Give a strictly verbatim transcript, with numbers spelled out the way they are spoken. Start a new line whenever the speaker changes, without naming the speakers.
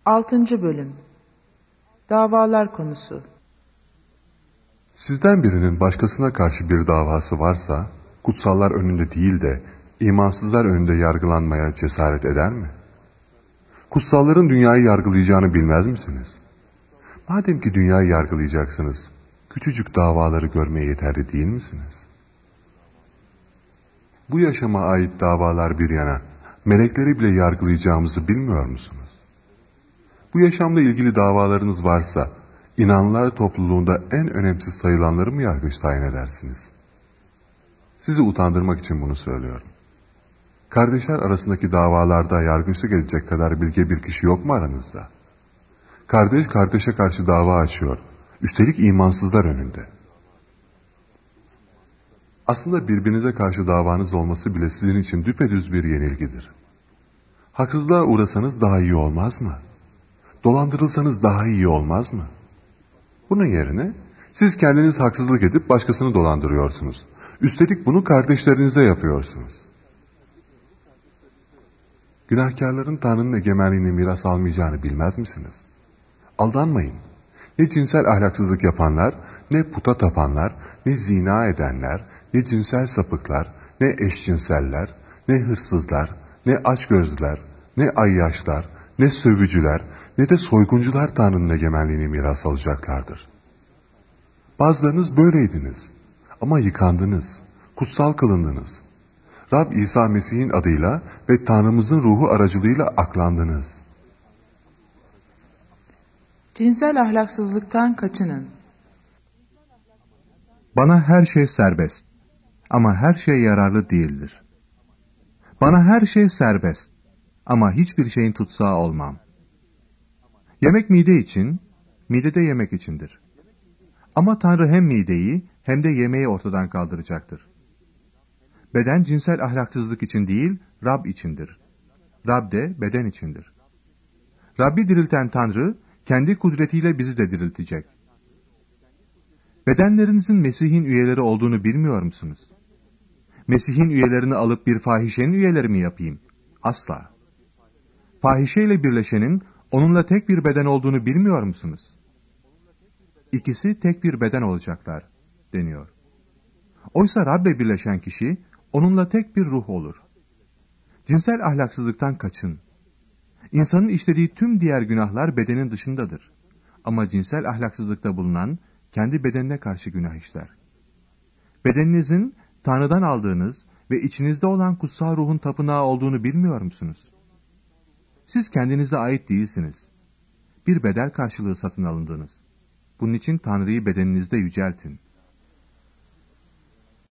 Altıncı Bölüm. Davalar konusu.
Sizden birinin başkasına karşı bir davası varsa, kutsallar önünde değil de imansızlar önünde yargılanmaya cesaret eder mi? Kutsalların dünyayı yargılayacağını bilmez misiniz? Madem ki dünyayı yargılayacaksınız, küçücük davaları görmeye yeterli değil misiniz? Bu yaşama ait davalar bir yana, melekleri bile yargılayacağımızı bilmiyor musunuz? Bu yaşamla ilgili davalarınız varsa, İnanlılar topluluğunda en önemsiz sayılanları mı yargıç tayin edersiniz? Sizi utandırmak için bunu söylüyorum. Kardeşler arasındaki davalarda yargıçlık edecek kadar bilge bir kişi yok mu aranızda? Kardeş kardeşe karşı dava açıyor, üstelik imansızlar önünde. Aslında birbirinize karşı davanız olması bile sizin için düpedüz bir yenilgidir. Haksızlığa uğrasanız daha iyi olmaz mı? Dolandırılsanız daha iyi olmaz mı? Bunun yerine siz kendiniz haksızlık edip başkasını dolandırıyorsunuz. Üstelik bunu kardeşlerinize yapıyorsunuz. Günahkarların Tanrı'nın egemenliğini miras almayacağını bilmez misiniz? Aldanmayın. Ne cinsel ahlaksızlık yapanlar, ne puta tapanlar, ne zina edenler, ne cinsel sapıklar, ne eşcinseller, ne hırsızlar, ne açgözlüler, ne ayyaşlar, ne sövücüler, ne de soyguncular Tanrı'nın egemenliğini miras alacaklardır. Bazılarınız böyleydiniz ama yıkandınız, kutsal kılındınız. Rab İsa Mesih'in adıyla ve Tanrımızın ruhu aracılığıyla aklandınız.
Cinsel ahlaksızlıktan kaçının.
Bana her şey serbest ama her şey yararlı değildir. Bana her şey serbest ama hiçbir şeyin tutsağı olmam. Yemek mide için, mide de yemek içindir. Ama Tanrı hem mideyi hem de yemeği ortadan kaldıracaktır. Beden cinsel ahlaksızlık için değil, Rab içindir. Rab de beden içindir. Rabbi dirilten Tanrı, kendi kudretiyle bizi de diriltecek. Bedenlerinizin Mesih'in üyeleri olduğunu bilmiyor musunuz? Mesih'in üyelerini alıp bir fahişenin üyeleri mi yapayım? Asla. Fahişeyle birleşenin, onunla tek bir beden olduğunu bilmiyor musunuz? İkisi tek bir beden olacaklar, deniyor. Oysa Rab'le birleşen kişi, onunla tek bir ruh olur. Cinsel ahlaksızlıktan kaçın. İnsanın işlediği tüm diğer günahlar bedenin dışındadır. Ama cinsel ahlaksızlıkta bulunan, kendi bedenine karşı günah işler. Bedeninizin, Tanrı'dan aldığınız ve içinizde olan kutsal ruhun tapınağı olduğunu bilmiyor musunuz? Siz kendinize ait değilsiniz. Bir bedel karşılığı satın alındınız. Bunun için Tanrı'yı bedeninizde yüceltin.